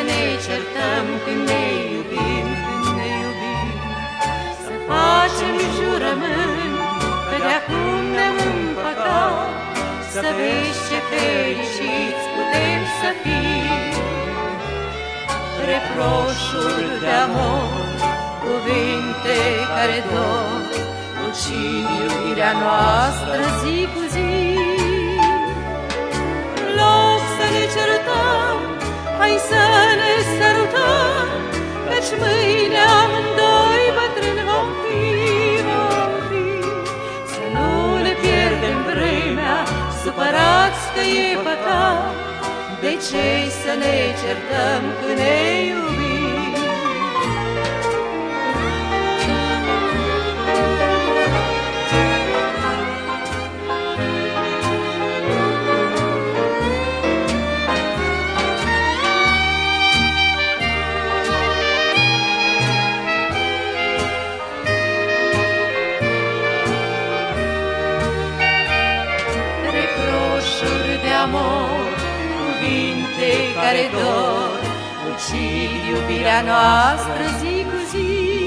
ne certăm când ne iubim, când ne iubim. Să facem jurământ că de-acum ne-am împăcat, să vezi ce fericiți putem să fim. Reproșuri de amor, cuvinte care dor, ucid iubirea noastră zi cu zi. În loc să ne certăm, hai să ne sărutăm, căci mâine amândoi bătrâni vom fi, vom fi. Să nu ne pierdem vremea, supărați că e păcat. De ce să ne certăm când ne iubim? Reproșuri de amor, cuvinte care dor, ucid iubirea noastră zi cu zi.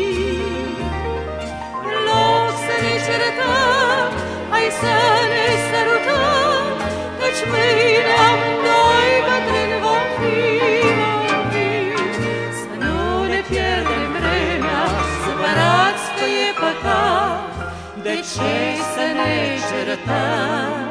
În loc să ne certăm, hai să ne sărutăm, căci mâine amândoi bătrâni vom fi, vom fi. Să nu ne pierdem vremea, supărați că e păcat. De ce să ne certăm?